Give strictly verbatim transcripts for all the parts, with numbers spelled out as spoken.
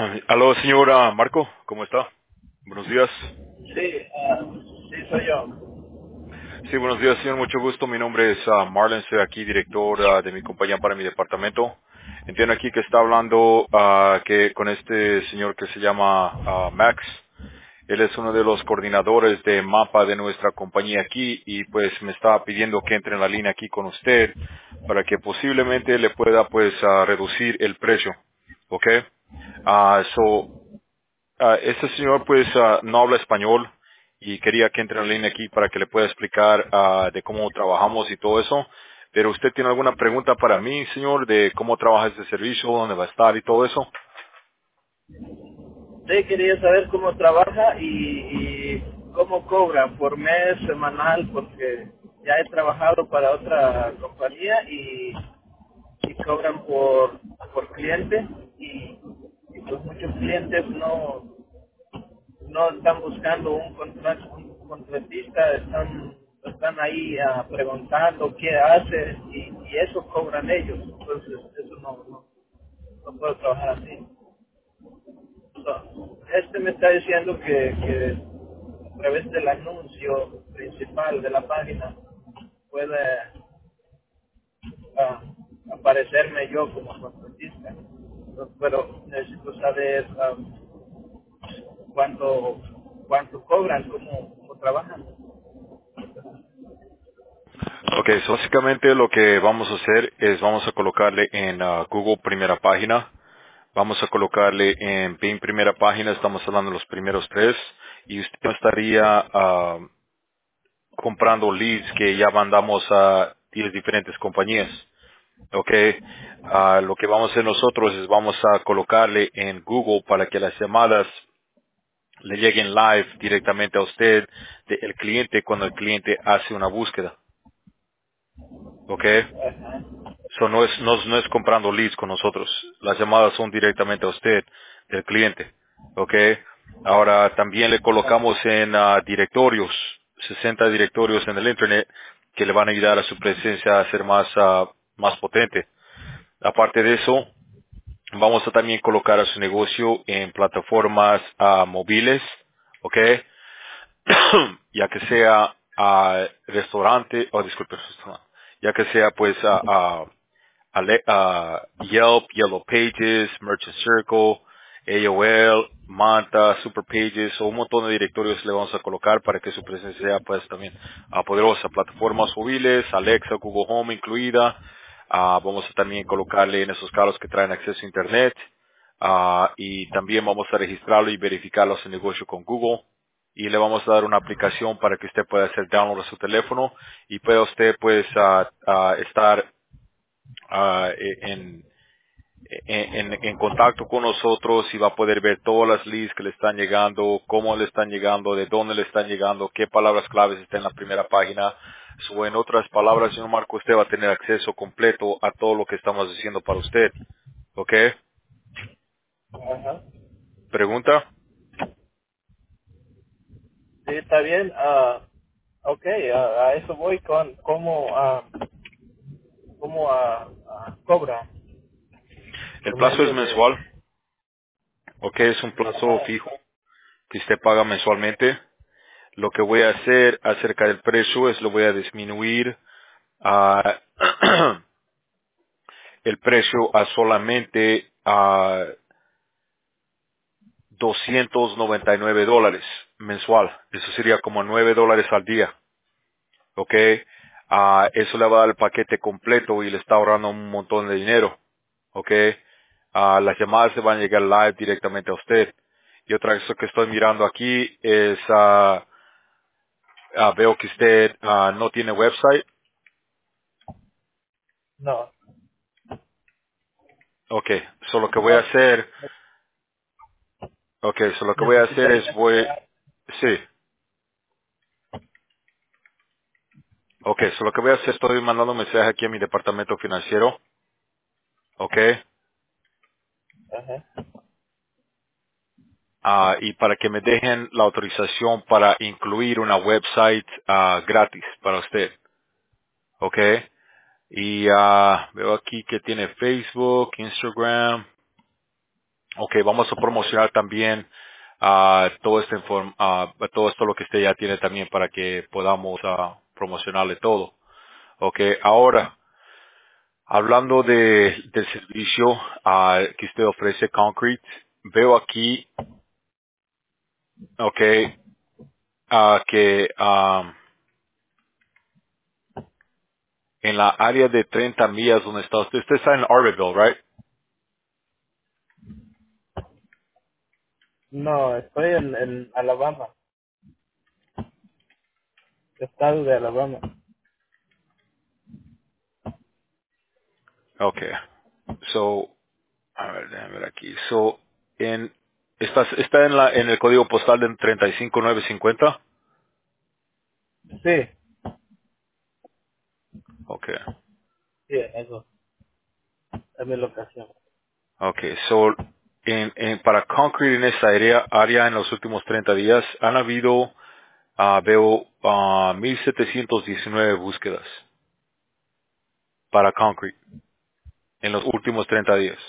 Aló, señora Marco, ¿cómo está? Buenos días. Sí, ah, sí soy yo. Sí, buenos días, señor, mucho gusto. Mi nombre es ah, Marlon, soy aquí director ah, de mi compañía para mi departamento. Entiendo aquí que está hablando ah, que con este señor que se llama ah, Max. Él es uno de los coordinadores de mapa de nuestra compañía aquí y pues me estaba pidiendo que entre en la línea aquí con usted para que posiblemente le pueda pues ah, reducir el precio. ¿Ok? Ah, so, Ah, este señor pues ah, no habla español y quería que entre en línea aquí para que le pueda explicar ah, de cómo trabajamos y todo eso. Pero usted tiene alguna pregunta para mí, señor, de cómo trabaja este servicio, dónde va a estar y todo eso. Sí, quería saber cómo trabaja y, y cómo cobra por mes, semanal, porque ya he trabajado para otra compañía y, y cobran por, por cliente y, y pues muchos clientes no no están buscando un, contra- un contratista, están están ahí ah, preguntando qué hace y, y eso cobran ellos, entonces eso no, no, no puedo trabajar así. So, este me está diciendo que, que a través del anuncio principal de la página puede ah, aparecerme yo como contratista. So, pero necesito saber ah, cuánto cuánto cobran, cómo, cómo trabajan. Ok, so básicamente lo que vamos a hacer es vamos a colocarle en ah, Google primera página, vamos a colocarle en Bing primera página, estamos hablando de los primeros tres, y usted no estaría ah, comprando leads que ya mandamos a diez diferentes compañías. Ok, ah, lo que vamos a hacer nosotros es vamos a colocarle en Google para que las llamadas le lleguen live directamente a usted del cliente cuando el cliente hace una búsqueda. Ok, Ajá. so no es, no, no es comprando leads con nosotros. Las llamadas son directamente a usted del cliente. Ok, ahora también le colocamos en ah, directorios, sesenta directorios en el internet que le van a ayudar a su presencia a ser más, ah, más potente. Aparte de eso, vamos a también colocar a su negocio en plataformas ah, móviles, ¿ok? Ya que sea ah, restaurante, o disculpe, restaurante, ya que sea pues a, a- Ale- a Yelp, Yellow Pages, Merchant Circle, A O L, Manta, Super Pages, o un montón de directorios le vamos a colocar para que su presencia sea pues también ah, poderosa. Plataformas móviles, Alexa, Google Home incluida. Ah, vamos a también colocarle en esos carros que traen acceso a Internet. Ah, y también vamos a registrarlo y verificarlo a su negocio con Google. Y le vamos a dar una aplicación para que usted pueda hacer download a su teléfono y pueda usted pues ah, ah, estar ah, en, en, en- en contacto con nosotros y va a poder ver todas las leads que le están llegando, cómo le están llegando, de dónde le están llegando, qué palabras claves están en la primera página. So, en otras palabras, señor Marco, usted va a tener acceso completo a todo lo que estamos haciendo para usted. ¿Ok? Ajá. ¿Pregunta? Sí, está bien. ah ok, a, a eso voy con cómo, ah, cómo ah, ah, cobra El por plazo es medio de... mensual. ¿Ok? Es un plazo Ajá. fijo que usted paga mensualmente. Lo que voy a hacer acerca del precio es lo voy a disminuir a el precio a solamente a doscientos noventa y nueve dólares mensual. Eso sería como nueve dólares al día. ¿Ok? Ah, eso le va a dar el paquete completo y le está ahorrando un montón de dinero. ¿Ok? Ah, las llamadas se van a llegar live directamente a usted. Y otra cosa que estoy mirando aquí es, ah, ah, veo que usted ah, no tiene website. No, Ok, so lo que voy a no, hacer, ok, so lo que voy a hacer es necesitaría voy, crear. sí, ok, so lo que voy a hacer, estoy mandando un mensaje aquí a mi departamento financiero, ok, Ajá. ah, y para que me dejen la autorización para incluir una website ah, gratis para usted, ok, y ah, veo aquí que tiene Facebook, Instagram, Ok, vamos a promocionar también ah, todo este inform- ah, todo esto lo que usted ya tiene también para que podamos ah, promocionarle todo. Ok, ahora, hablando de, del servicio ah, que usted ofrece Concrete, veo aquí, ok, ah, que ah, en la área de treinta millas donde está usted, usted está en Arborville, right? No, estoy en, en Alabama, estado de Alabama. Ok, so, a ver, déjame ver aquí. So, en, ¿estás, está en la, en el código postal de treinta y cinco nueve cincuenta? Sí, Ok. sí, eso es mi locación. Okay, so, en, en, para concrete en esa área, área en los últimos treinta días han habido, ah, veo, ah, mil setecientos diecinueve búsquedas para concrete en los últimos treinta días.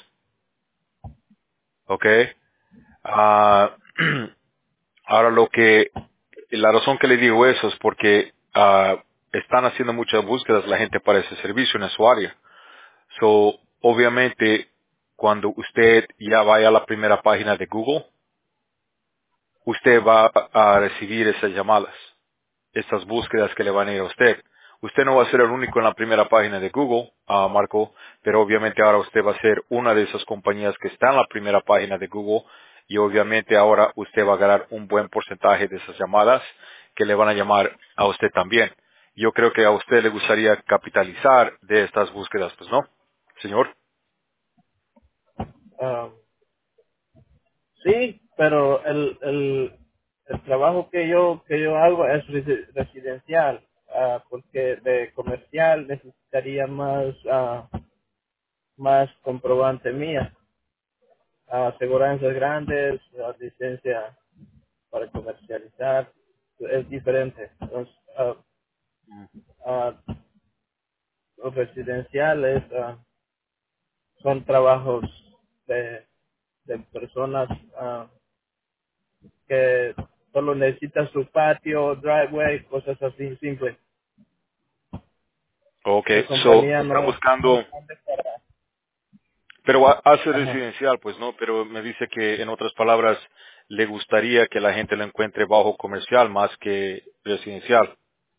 Okay. Ah, ahora lo que, la razón que le digo eso es porque ah, están haciendo muchas búsquedas la gente para ese servicio en su área. So, obviamente, cuando usted ya vaya a la primera página de Google, usted va a recibir esas llamadas, estas búsquedas que le van a ir a usted. Usted no va a ser el único en la primera página de Google, ah, Marco, pero obviamente ahora usted va a ser una de esas compañías que está en la primera página de Google y obviamente ahora usted va a ganar un buen porcentaje de esas llamadas que le van a llamar a usted también. Yo creo que a usted le gustaría capitalizar de estas búsquedas, pues no, señor. Ah, sí, pero el, el, el trabajo que yo que yo hago es resi- residencial, ah, porque de comercial necesitaría más ah, más comprobante mía, ah, aseguranzas grandes, ah, licencia para comercializar, es diferente. Entonces, ah, ah, los residenciales ah, son trabajos de, de personas ah, que solo necesitan su patio, driveway, cosas así simples. Mi Okay, so compañía está no es muy buscando. grande para... Pero ha- hace Ajá. residencial, pues no, pero me dice que en otras palabras le gustaría que la gente lo encuentre bajo comercial más que residencial.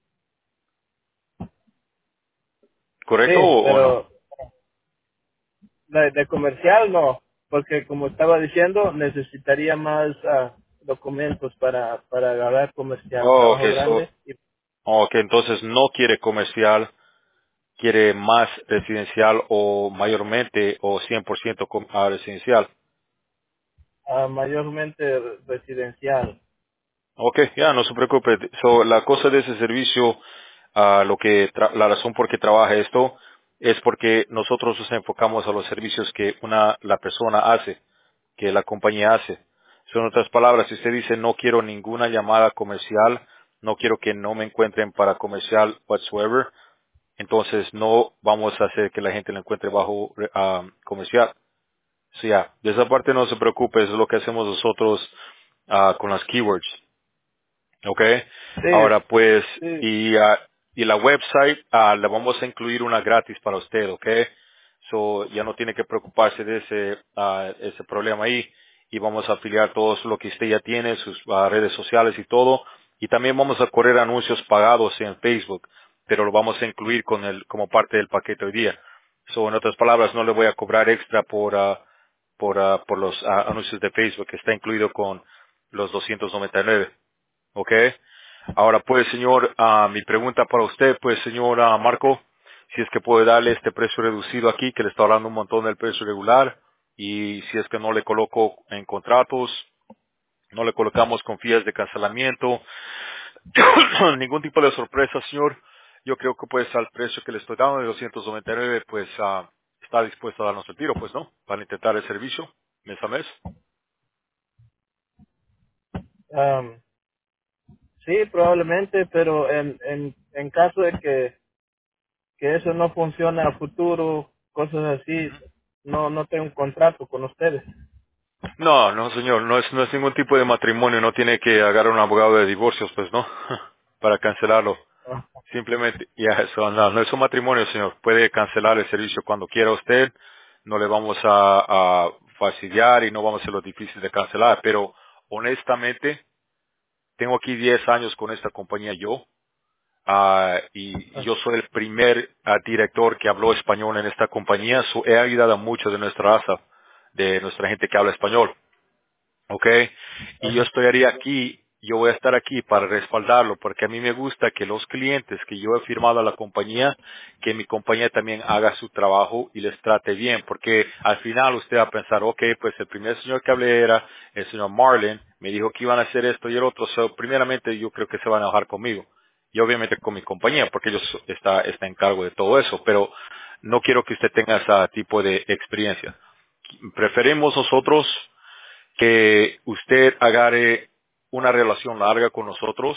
¿Correcto Sí, o, o no? pero de, de comercial no, porque como estaba diciendo, necesitaría más ah, documentos para, para agarrar comercial, Oh, ok, trabajo so, grande. Y ok, entonces no quiere comercial, quiere más residencial o mayormente o cien por ciento com- ah, residencial. ah, mayormente residencial. Ok, ya, no se preocupe. So, la cosa de ese servicio, ah, lo que tra- la razón por qué trabaja esto es porque nosotros nos enfocamos a los servicios que una la persona hace, que la compañía hace. Son otras palabras, si usted dice no quiero ninguna llamada comercial, no quiero que no me encuentren para comercial whatsoever, entonces no vamos a hacer que la gente lo encuentre bajo ah, comercial. Sí, ya, de esa parte no se preocupe, eso es lo que hacemos nosotros ah, con las keywords. Ok. Sí, Ahora pues, sí. y, ah, y la website, ah, le vamos a incluir una gratis para usted, ok. So, ya no tiene que preocuparse de ese, ah, ese problema ahí. Y vamos a afiliar todo lo que usted ya tiene, sus ah, redes sociales y todo. Y también vamos a correr anuncios pagados en Facebook, pero lo vamos a incluir con el, como parte del paquete hoy día. So, en otras palabras, no le voy a cobrar extra por, ah, por, ah, por los ah, anuncios de Facebook, que está incluido con los doscientos noventa y nueve. ¿Ok? Ahora pues, señor, ah, mi pregunta para usted, pues, señor ah, Marco, si es que puede darle este precio reducido aquí, que le está hablando un montón del precio regular, y si es que no le coloco en contratos, no le colocamos con fías de cancelamiento, ningún tipo de sorpresa, señor, yo creo que pues al precio que le estoy dando de doscientos noventa y nueve, pues ah, está dispuesto a darnos el tiro, pues, ¿no? Para intentar el servicio mes a mes. am, sí, probablemente, pero en, en, en caso de que, que eso no funcione a futuro, cosas así, no no tengo un contrato con ustedes. No, no, señor, no es, no es ningún tipo de matrimonio, no tiene que agarrar un abogado de divorcios, pues, ¿no? Para cancelarlo. Ah, Simplemente, ya, eso, no, no es un matrimonio, señor. Puede cancelar el servicio cuando quiera usted. No le vamos a, a fastidiar y no vamos a hacerlo difícil de cancelar, pero honestamente, tengo aquí diez años con esta compañía yo, ah, y ah, yo soy el primer ah, director que habló español en esta compañía. So, he ayudado a muchos de nuestra raza, de nuestra gente que habla español. ¿Ok? Y yo ajá, estaría aquí, yo voy a estar aquí para respaldarlo, porque a mí me gusta que los clientes que yo he firmado a la compañía, que mi compañía también haga su trabajo y les trate bien, porque al final usted va a pensar, ok, pues el primer señor que hablé era el señor Marlin, me dijo que iban a hacer esto y el otro, so, primeramente yo creo que se van a enojar conmigo. Y obviamente con mi compañía, porque ellos está, está en cargo de todo eso, pero no quiero que usted tenga ese tipo de experiencia. Preferimos nosotros que usted agarre una relación larga con nosotros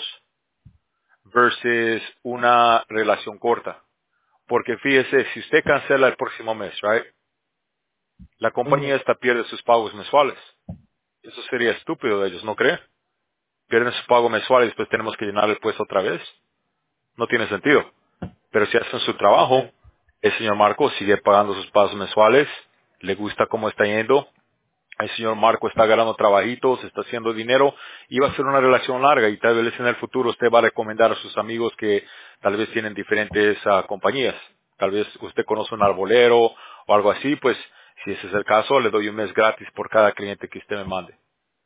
versus una relación corta. Porque fíjese, si usted cancela el próximo mes, right, la compañía ujú, esta pierde sus pagos mensuales. Eso sería estúpido de ellos, ¿no cree? Pierden sus pagos mensuales y después tenemos que llenar el puesto otra vez. No tiene sentido. Pero si hacen su trabajo, sí, el señor Marco sigue pagando sus pagos mensuales, le gusta cómo está yendo, el señor Marco está ganando trabajitos, está haciendo dinero y va a ser una relación larga y tal vez en el futuro usted va a recomendar a sus amigos que tal vez tienen diferentes ah, compañías. Tal vez usted conoce un arbolero o algo así, pues si ese es el caso, le doy un mes gratis por cada cliente que usted me mande.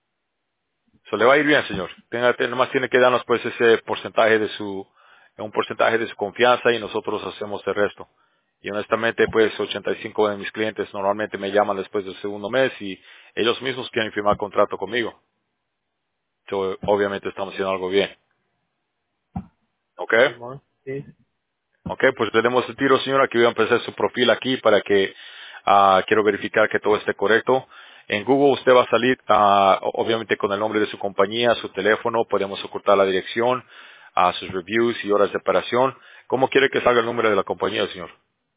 Eso le va a ir bien, señor. Tenga, te- nomás tiene que darnos pues ese porcentaje de su, un porcentaje de su confianza y nosotros hacemos el resto. Y honestamente, pues ochenta y cinco de mis clientes normalmente me llaman después del segundo mes y ellos mismos quieren firmar contrato conmigo. So, obviamente estamos haciendo algo bien. ¿Ok? Simón, sí, Ok, pues le demos el tiro, señora. Aquí voy a empezar su perfil aquí para que ah, quiero verificar que todo esté correcto. En Google usted va a salir, ah, obviamente con el nombre de su compañía, su teléfono, podemos ocultar la dirección, ah, sus reviews y horas de operación. ¿Cómo quiere que salga el nombre de la compañía, señor?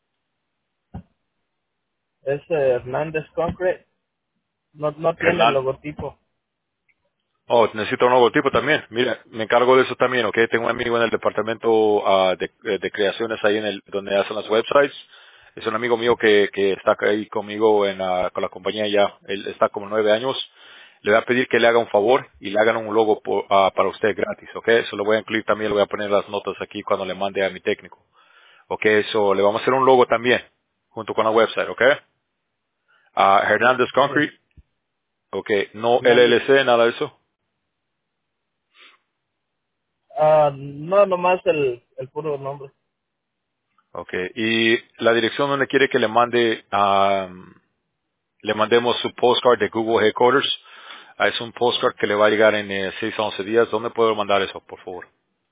es eh, Hernández Concrete, no, no tiene Hernán. logotipo. Oh, necesito un logotipo también. Mira, me encargo de eso también, ¿ok? Tengo un amigo en el departamento ah, de, eh, de creaciones ahí en el donde hacen las websites. Es un amigo mío que, que está ahí conmigo en la, con la compañía ya. Él está como nueve años. Le voy a pedir que le haga un favor y le hagan un logo por- ah, para usted gratis, ¿ok? Eso lo voy a incluir también, le voy a poner las notas aquí cuando le mande a mi técnico. ¿Ok? Eso, le vamos a hacer un logo también, junto con la website, ¿ok? Ah, Hernández Sí, Concrete, ¿ok? No Hernández. L L C, nada de eso. Ah, no, nomás el, el puro nombre. Okay. Y la dirección donde quiere que le mande, am, le mandemos su postcard de Google Headquarters. Ah, es un postcard que le va a llegar en eh, seis a once días. ¿Dónde puedo mandar eso, por favor?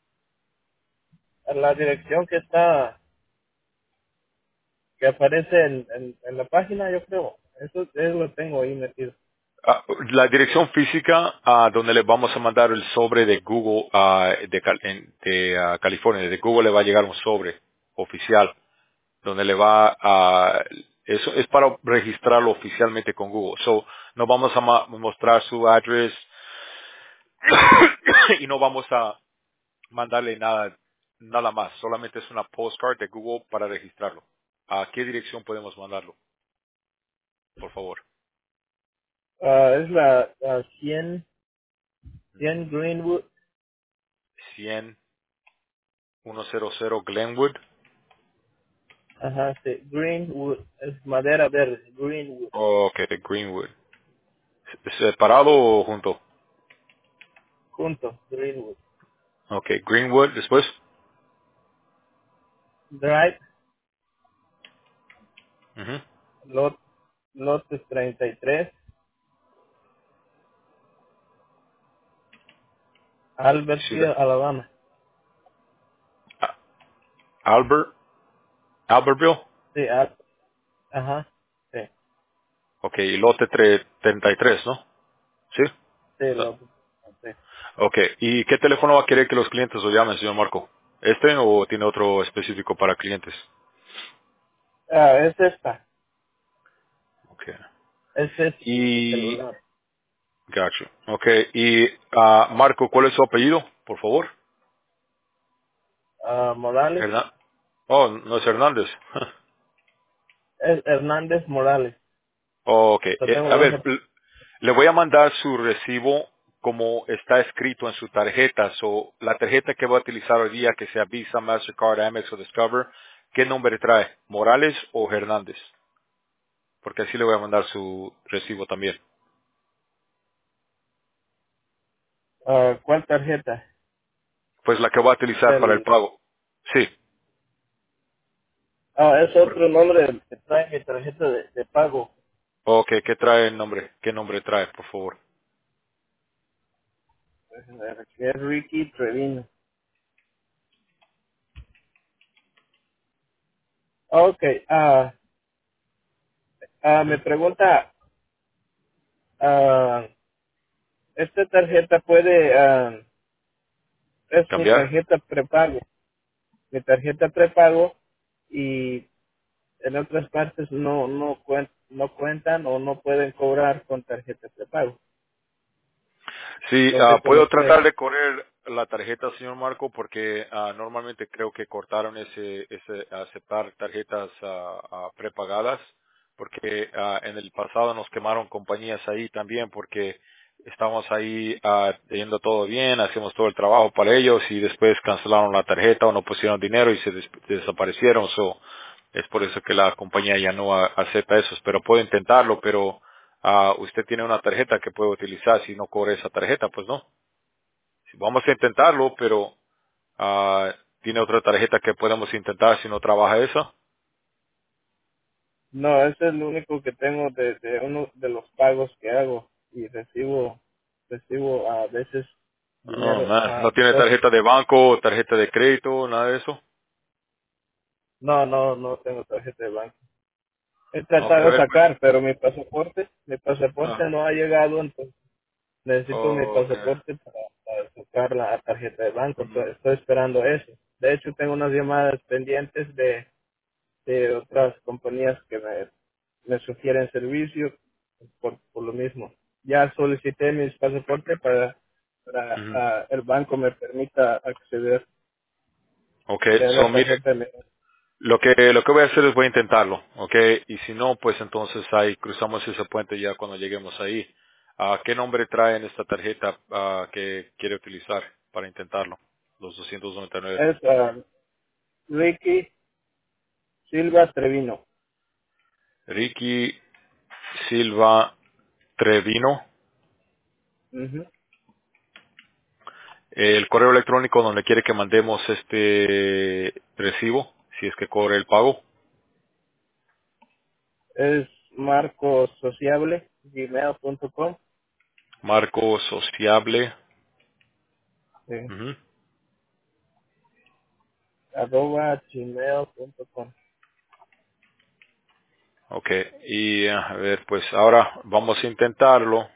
La dirección que está, que aparece en, en, en la página, yo creo. Eso, eso lo tengo ahí metido. Ah, la dirección física ah, donde le vamos a mandar el sobre de Google ah, de, Cal- en- de, ah, California. De Google le va a llegar un sobre oficial donde le va a... Eso es para registrarlo oficialmente con Google. So, no vamos a ma- mostrar su address y no vamos a mandarle nada, nada más. Solamente es una postcard de Google para registrarlo. ¿A qué dirección podemos mandarlo? Por favor. Ah, es la, la cien cien Greenwood. cien, ciento Glenwood. Ajá, sí, Greenwood. Es madera verde, Greenwood. Ok, Greenwood. ¿Separado o junto? Junto, Greenwood. Ok, Greenwood. Después. Drive, Ujú. lot, lotes treinta y tres, Ciudad. Albertville, Alabama. ah, Albert. Albertville. Sí, Al- ajá, sí, Ok, y lote tre- treinta y tres, ¿no? Sí. sí, Ah, lote. Sí. Ok, ¿y qué teléfono va a querer que los clientes lo llamen, señor Marco? ¿Este o tiene otro específico para clientes? Ah, es esta. Ok. Ese es mi Y, celular. gotcha. Okay. Y, ah, Marco, ¿cuál es su apellido, por favor? Ah, Morales. Hernan- oh, no es Hernández. Es Hernández Morales. Oh, ok. Yo Eh, tengo a dos. ver, l- le voy a mandar su recibo como está escrito en su tarjeta. So, la tarjeta que va a utilizar hoy día, que sea Visa, Mastercard, Amex o Discover, ¿qué nombre trae? ¿Morales o Hernández? Porque así le voy a mandar su recibo también. Ah, ¿cuál tarjeta? Pues la que va a utilizar para el El, pago. Sí. ah, es otro nombre que trae mi tarjeta de, de pago. Ok, ¿qué trae el nombre? ¿Qué nombre trae, por favor? Que es Ricky Trevino. Ok, ah, ah, me Ujú. pregunta, ah, ¿esta tarjeta puede, ah, es mi ¿Cambiar? tarjeta prepago? Mi tarjeta prepago y en otras partes no, no, cuen- no cuentan o no pueden cobrar con tarjeta prepago. Sí, No ah, sé puedo cómo tratar puede. de correr la tarjeta, señor Marco, porque ah, normalmente creo que cortaron ese, ese aceptar tarjetas ah, ah, prepagadas, porque ah, en el pasado nos quemaron compañías ahí también, porque estábamos ahí ah, yendo todo bien, hacemos todo el trabajo para ellos y después cancelaron la tarjeta o no pusieron dinero y se des- desaparecieron. So, es por eso que la compañía ya no ah, acepta eso, pero puedo intentarlo, pero ah, usted tiene una tarjeta que puede utilizar. Si no cobre esa tarjeta, pues no. Si vamos a intentarlo, pero ah, tiene otra tarjeta que podemos intentar si no trabaja esa. No, ese es lo único que tengo de, de uno de los pagos que hago y recibo, recibo a veces Oh, dinero. man. No Ah, tiene dos- tarjeta de banco, tarjeta de crédito, nada de eso. no, no, no tengo tarjeta de banco. He Ok, a tratado de ver, pues. sacar, pero mi pasaporte, mi pasaporte Ah, no ha llegado, entonces necesito mi ok. pasaporte para, para sacar la tarjeta de banco. Ujú, Entonces, estoy esperando eso. De hecho, tengo unas llamadas pendientes de, de otras compañías que me, me sugieren servicio por, por lo mismo. Ya solicité mis pasaportes para, para ujú. ah, el banco me permita acceder Ok, a tener so la mire, tarjeta. de- lo que, lo que voy a hacer es voy a intentarlo, ok, y si no, pues entonces ahí cruzamos ese puente ya cuando lleguemos ahí. Ah, ¿qué nombre trae en esta tarjeta ah, que quiere utilizar para intentarlo? Los doscientos noventa y nueve. Es ah, Ricky Silva Trevino. Ricky Silva Trevino. Ujú. El correo electrónico donde quiere que mandemos este recibo, si es que cobre el pago. Es Marco Sociable, gmail punto com. Marco Sociable. Sí, Ujú. arroba gmail punto com. Ok, y a ver, pues ahora vamos a intentarlo.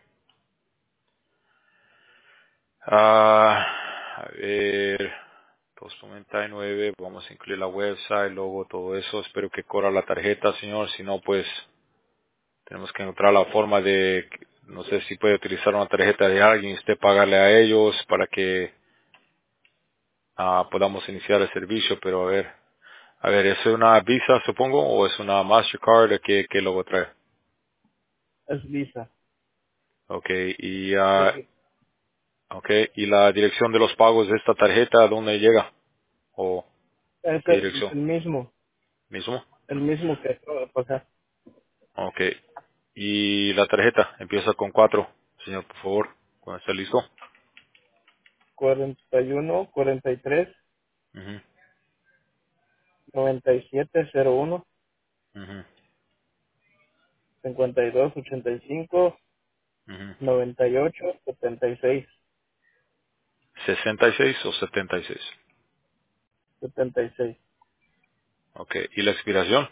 Ah, a ver, doscientos noventa y nueve, vamos a incluir la website, logo, todo eso. Espero que corra la tarjeta, señor. Si no, pues tenemos que encontrar la forma de, no sé si puede utilizar una tarjeta de alguien, usted pagarle a ellos para que ah, podamos iniciar el servicio, pero a ver, a ver, ¿es una Visa, supongo, o es una Mastercard? ¿Qué, qué logo trae? Es Visa. Ok, y, ah, Sí, okay, y la dirección de los pagos de esta tarjeta, ¿a dónde llega? ¿O es qué el, dirección? el mismo, ¿Mismo? el mismo que acabo de pasar. Ok. Y la tarjeta empieza con cuatro, señor, por favor, cuando esté listo. cuarenta y uno, cuarenta y tres, Ujú, noventa y siete, cero uno, ujú, cincuenta y dos, ochenta y cinco, ujú. noventa y ocho, setenta y seis, ¿sesenta y seis o setenta y seis? setenta y seis, Ok. ¿Y la expiración?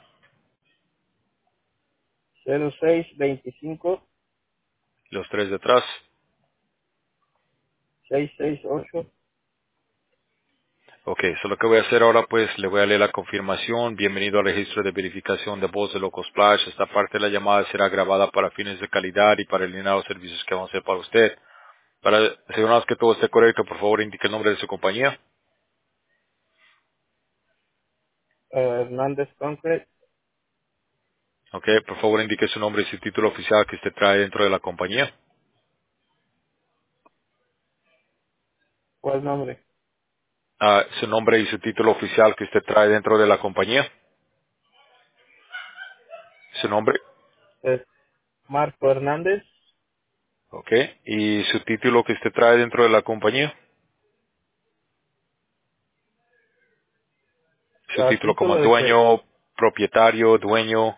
cero seis, veinticinco, Los tres detrás. seis seis ocho, Ok, so lo que voy a hacer ahora pues le voy a leer la confirmación. Bienvenido al registro de verificación de voz de Loco Splash. Esta parte de la llamada será grabada para fines de calidad y para eliminar los servicios que vamos a hacer para usted. Para asegurarnos que todo esté correcto, por favor indique el nombre de su compañía. Eh, Hernández Concrete, Ok, por favor indique su nombre y su título oficial que usted trae dentro de la compañía. ¿cuál nombre? Ah, su nombre y su título oficial que usted trae dentro de la compañía. Su nombre. Es Marco Hernández, Ok, y su título que usted trae dentro de la compañía. Su a título como título de que, dueño, propietario, dueño.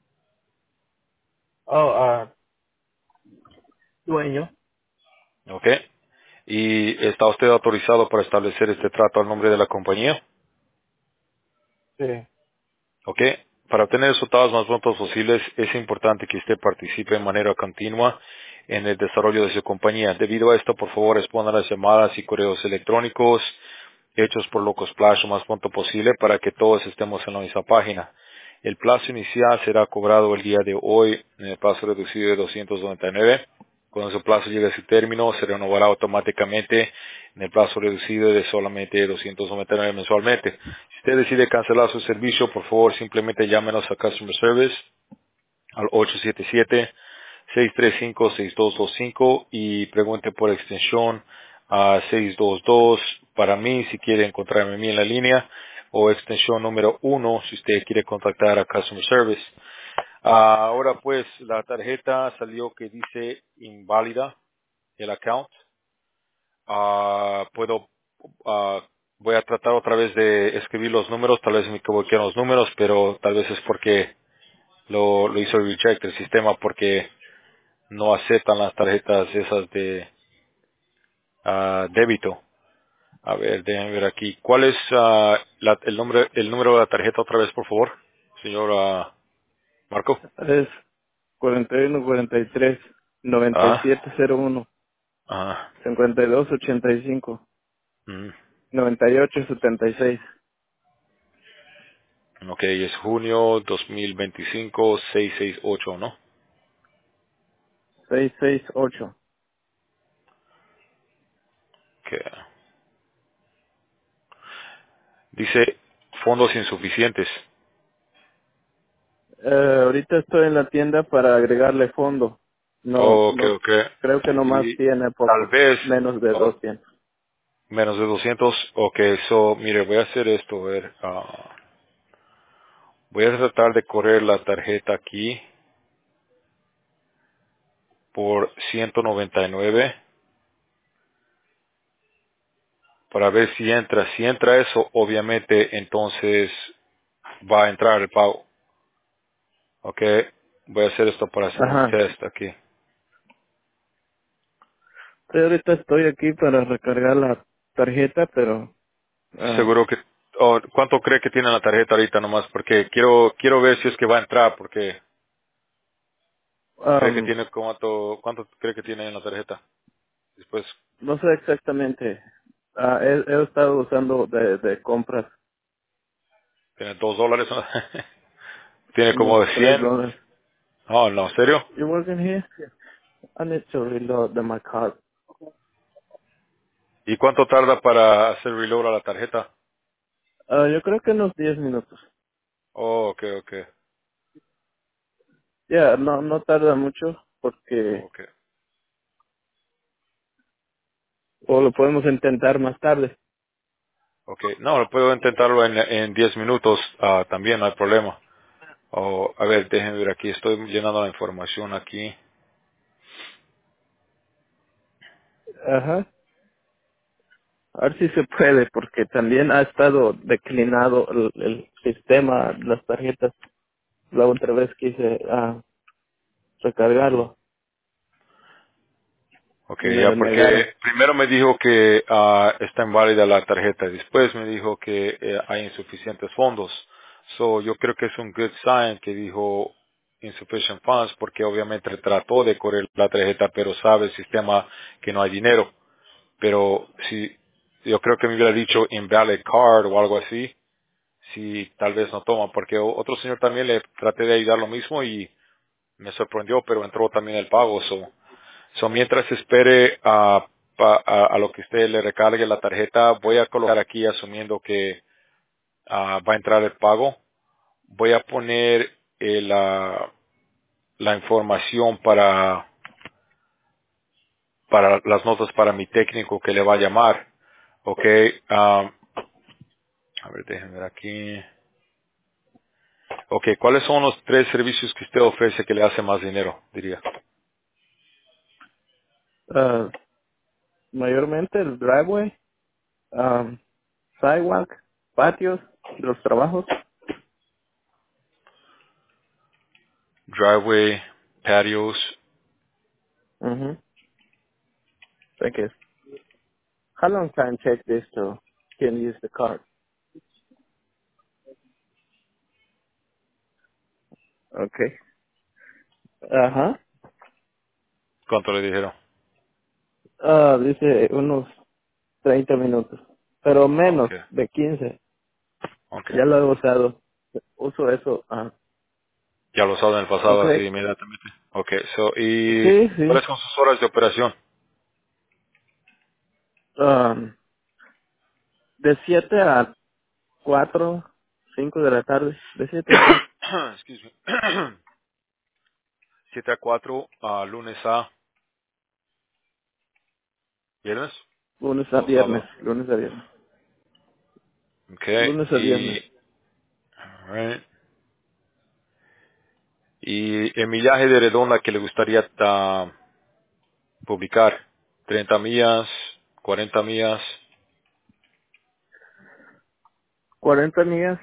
oh, ah, dueño, Ok. ¿Y está usted autorizado para establecer este trato al nombre de la compañía? sí, Ok. Para obtener resultados más prontos posibles, es importante que usted participe de manera continua en el desarrollo de su compañía. Debido a esto, por favor, responda a las llamadas y correos electrónicos hechos por Locos Splash lo más pronto posible para que todos estemos en la misma página. El plazo inicial será cobrado el día de hoy en el plazo reducido de doscientos noventa y nueve. Cuando su plazo llegue a su término, se renovará automáticamente en el plazo reducido de solamente doscientos noventa y nueve mensualmente. Si usted decide cancelar su servicio, por favor, simplemente llámenos a Customer Service al ocho siete siete, seis tres cinco, seis dos dos cinco y pregunte por extensión a seiscientos veintidós para mí si quiere encontrarme a mí en la línea o extensión número uno si usted quiere contactar a Customer Service. Ah, ahora pues la tarjeta salió que dice inválida el account. Ah, puedo, ah, voy a tratar otra vez de escribir los números, tal vez me equivoqué en los números, pero tal vez es porque lo, lo hizo el reject el sistema porque no aceptan las tarjetas esas de ah, débito. A ver, déjenme ver aquí. ¿Cuál es ah, la- el nombre, el número de la tarjeta otra vez, por favor, señor ah, Marco? es cuarenta y uno, cuarenta y tres, noventa y Ah, siete cero uno, ah, cincuenta y dos ochenta y cinco, mm, noventa y ocho setenta y seis, ok, es junio dos mil veinticinco, seiscientos sesenta y ocho, ¿no? seis seis ocho. Que dice fondos insuficientes. Eh, ahorita estoy en la tienda para agregarle fondo. No, Oh, ok, no, ok. creo que nomás Y tiene tal poco, vez menos de oh, doscientos. menos de doscientos. Ok, so, mire, voy a hacer esto, a ver. ah, voy a tratar de correr la tarjeta aquí por ciento noventa y nueve para ver si entra. Si entra eso, obviamente, entonces va a entrar el pago. Ok, voy a hacer esto para hacer un Ajá. test aquí. Sí, ahorita estoy aquí para recargar la tarjeta, pero ah, Seguro que, oh, ¿cuánto cree que tiene la tarjeta ahorita nomás? Porque quiero, quiero ver si es que va a entrar, porque cree que am, tiene cuánto, cuánto cree que tiene en la tarjeta. Después no sé exactamente. Ah, he, he estado usando de, de compras tiene dos dólares, ¿no? Tiene unos como tres cien. dólares. Oh, no, ¿en serio? You working here? I need to reload the, my card. ¿Y cuánto tarda para hacer reload a la tarjeta? Ah, yo creo que unos diez minutos. Oh, ok, ok, Ya, no, no tarda mucho porque ok, o lo podemos intentar más tarde. ok. No, puedo intentarlo en, en diez minutos, ah, también, no hay problema. Oh, a ver, déjenme ver aquí, estoy llenando la información aquí. Ajá. A ver si se puede, porque también ha estado declinado el, el sistema, las tarjetas. La otra vez quise ah, recargarlo Ok, y me ya denegaron. porque primero me dijo que ah, está inválida la tarjeta, después me dijo que eh, hay insuficientes fondos. So, yo creo que es un good sign que dijo insufficient funds porque obviamente trató de correr la tarjeta pero sabe el sistema que no hay dinero. Pero si yo creo que me hubiera dicho invalid card o algo así, si tal vez no toma, porque o- otro señor también le traté de ayudar lo mismo y me sorprendió, pero entró también el pago. So, so mientras espere a, pa- a, a lo que usted le recargue la tarjeta, voy a colocar aquí asumiendo que ah, va a entrar el pago. Voy a poner el, la la información para, para las notas para mi técnico que le va a llamar. Ok, um, a ver, déjenme ver aquí. Ok, ¿cuáles son los tres servicios que usted ofrece que le hace más dinero, diría? Ah, mayormente el driveway, um, sidewalk, patios, los trabajos. Driveway, patios. Mhm. Thank you. How long can take this to can use the card? Okay. Ajá. ¿Cuánto le dijeron? Ah, dice unos treinta minutos, pero menos Ok, de quince. ok. Ya lo he usado. Uso eso. Ah. Ya lo saben en el pasado así Okay. inmediatamente. Ok, so, ¿y Sí, sí. cuáles son sus horas de operación? Um, de siete a cuatro, cinco de la tarde. De siete a cinco. Excuse me. siete a cuatro, a lunes a viernes Lunes a o viernes. sábado. Lunes a viernes. Ok, Lunes a y, viernes. alright. Y el millaje de redonda que le gustaría ah, publicar, treinta millas, cuarenta millas, cuarenta millas.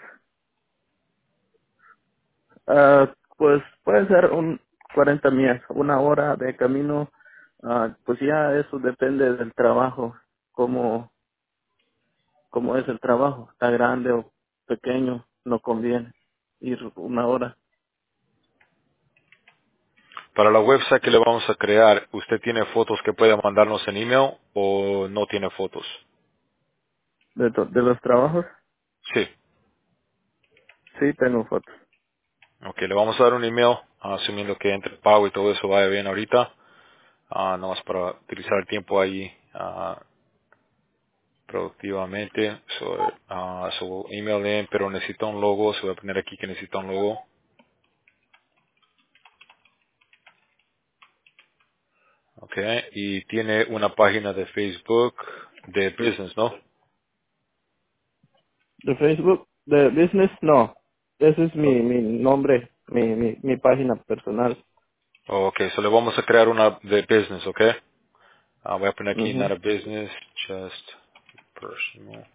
Ah, pues puede ser un cuarenta millas, una hora de camino. Ah, pues ya eso depende del trabajo, cómo, cómo es el trabajo, está grande o pequeño, no conviene ir una hora. para la website que le vamos a crear, ¿usted tiene fotos que pueda mandarnos en email o no tiene fotos? De, to- de los trabajos, Sí. sí tengo fotos. Ok, le vamos a dar un email, asumiendo que entre el pago y todo eso vaya bien ahorita, ah, no más para utilizar el tiempo ahí ah, productivamente. So, ah, su email in, pero necesita un logo, se voy a poner aquí que necesita un logo. Ok, y tiene una página de Facebook de business, ¿no? De Facebook, de business, no. Ese es mi, Oh, mi nombre, mi, mi, mi página personal. ok, so le vamos a crear una de business, ok. Ah, voy a poner aquí Ujú. not a business, just personal.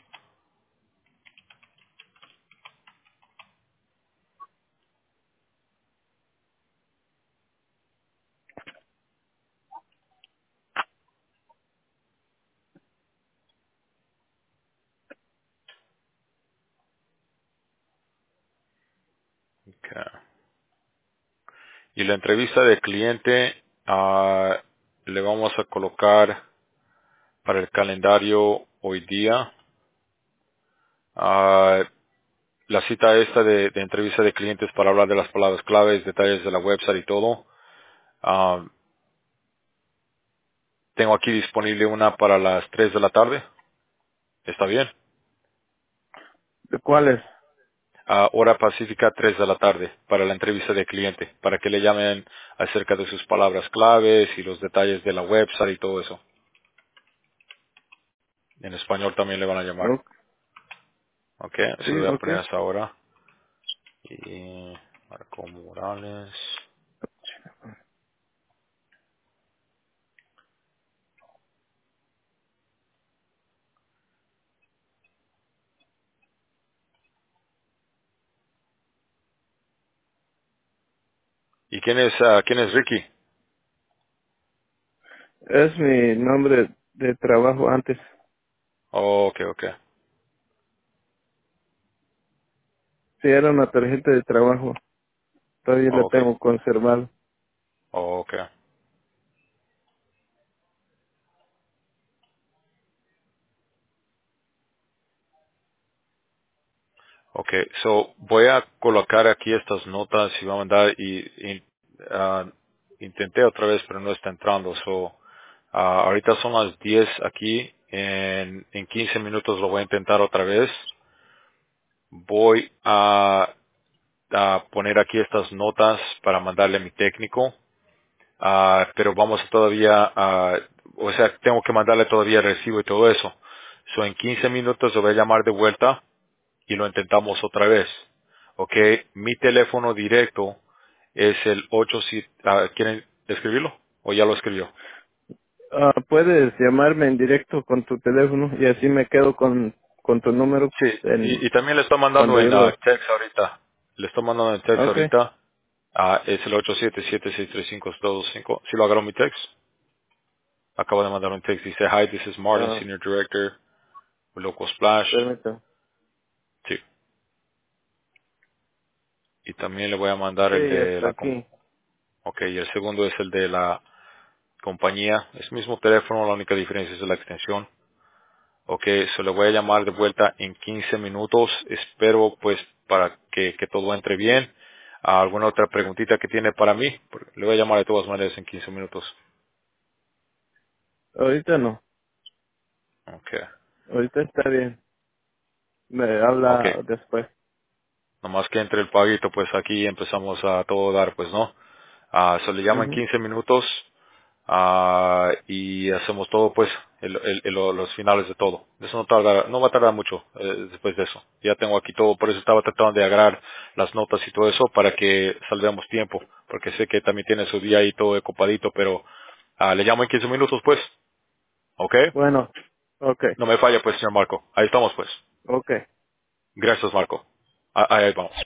Okay. Y la entrevista de cliente ah, le vamos a colocar para el calendario hoy día. Ah, la cita esta de, de entrevista de clientes para hablar de las palabras claves, detalles de la website y todo. Ah, tengo aquí disponible una para las tres de la tarde. ¿Está bien? ¿De cuáles? A hora pacífica, tres de la tarde, para la entrevista de cliente, para que le llamen acerca de sus palabras claves y los detalles de la website y todo eso. En español también le van a llamar. Ok, Ok, sí, se lo voy a ok. poner hasta ahora. Y Marco Morales. ¿Y quién es, ah, quién es Ricky? Es mi nombre de trabajo antes. Oh, ok, ok, Sí, era una tarjeta de trabajo. Todavía la oh, ok, tengo conservada. oh, ok. Okay, so voy a colocar aquí estas notas y voy a mandar y, y, ah, intenté otra vez pero no está entrando. So ah, ahorita son las diez aquí, en, en quince minutos lo voy a intentar otra vez. Voy a, a poner aquí estas notas para mandarle a mi técnico, ah, pero vamos todavía a, o sea, tengo que mandarle todavía el recibo y todo eso. So en quince minutos lo voy a llamar de vuelta y lo intentamos otra vez. Ok, mi teléfono directo es el ocho siete, ah, ¿quieren escribirlo? ¿O ya lo escribió? Ah, puedes llamarme en directo con tu teléfono y así me quedo con, con tu número Sí, en, y, y también le estoy mandando cuando yo en ah, lo... text ahorita. Le estoy mandando en text Okay, ahorita. Ah, es el ocho siete siete seis tres cinco dos cinco. ¿Sí lo agarró mi text? Acabo de mandar un text. Dice, hi, this is Martin, ah, Senior Director, with Local Splash. permítame. Sí. Y también le voy a mandar Sí, el de está la... com- aquí. Ok, y el segundo es el de la compañía. Es el mismo teléfono, la única diferencia es la extensión. Ok, se le voy a llamar de vuelta en quince minutos. Espero pues para que, que todo entre bien. Ah, ¿alguna otra preguntita que tiene para mí? Porque le voy a llamar de todas maneras en quince minutos. Ahorita no, Ok, ahorita está bien. Me ok. habla después. Nomás que entre el paguito, pues aquí empezamos a todo dar, pues no. Ah, se le llama en Ujú. quince minutos. Ah, y hacemos todo pues el- el- el- los finales de todo. Eso no tarda, no va a tardar mucho eh, después de eso. Ya tengo aquí todo, por eso estaba tratando de agarrar las notas y todo eso para que saldremos tiempo, porque sé que también tiene su día ahí todo copadito, pero ah, le llamo en quince minutos pues, ¿ok? Bueno, okay, No me falla pues, señor Marco. Ahí estamos pues. okay. Gracias, Marco. Ah, ahí vamos.